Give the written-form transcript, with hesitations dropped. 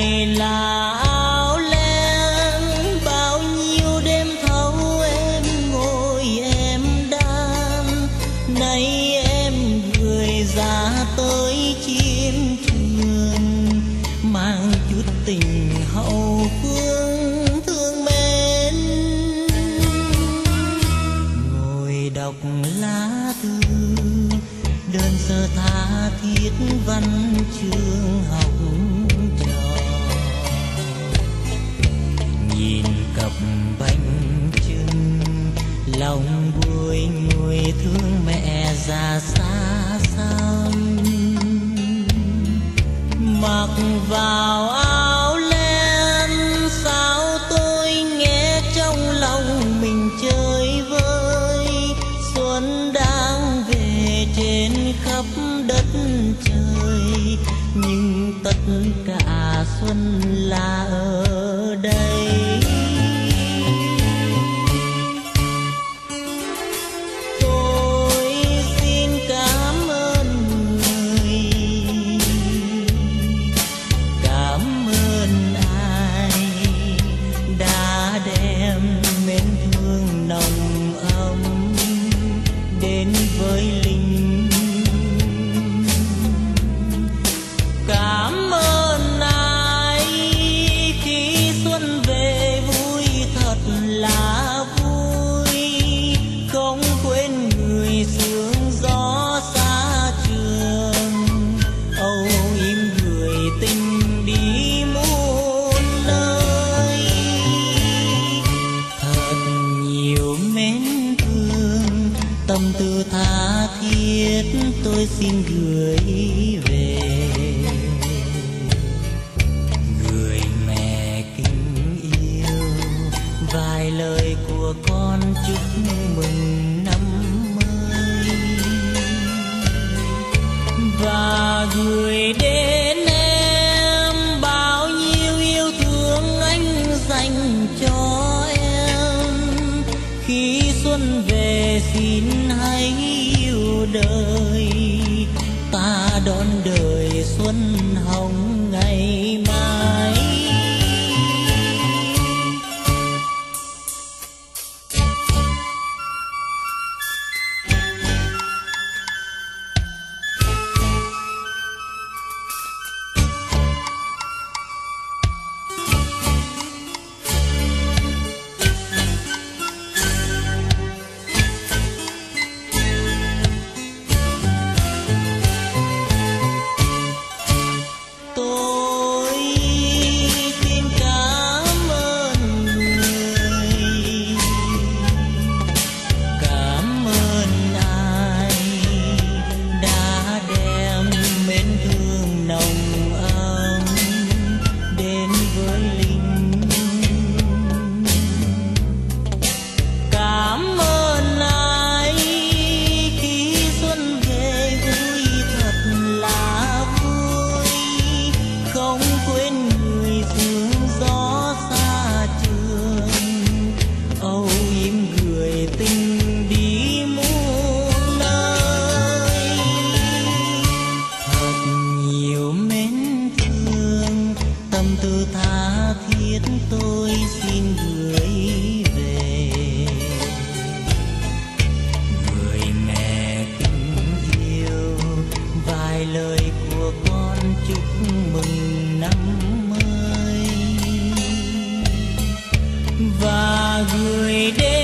này là áo len, bao nhiêu đêm thâu em ngồi em đan, nay em gửi ra tới chiến trường, mang chút tình hậu phương thương mến. Ngồi đọc lá thư đơn sơ tha thiết văn chương học trò, nhìn cặp bánh trưng lòng vui người thương mẹ già xa xăm. Mặc vào áo len sao tôi nghe trong lòng mình chơi vơi, xuân đang về trên khắp đất trời, nhưng tất cả xuân là ở đây. Tôi xin cảm ơn người, cảm ơn ai đã đem mến thương nồng ấm đến với linh. Cảm ơn ai khi xuân về vui thật là vui, không quên người sương gió xa trường, âu yếm người tình đi muôn nơi. Thật nhiều mến thương tâm tư tha thiết tôi xin gửi về, người mẹ kính yêu, vài lời của con chúc mừng năm mới, và gửi đến em bao nhiêu yêu thương anh dành cho em. Khi xuân về xin hãy yêu đời, ta đón đời xuân hồng ngày mai. Tôi xin gửi về, người mẹ kính yêu, vài lời của con chúc mừng năm mới, và gửi đến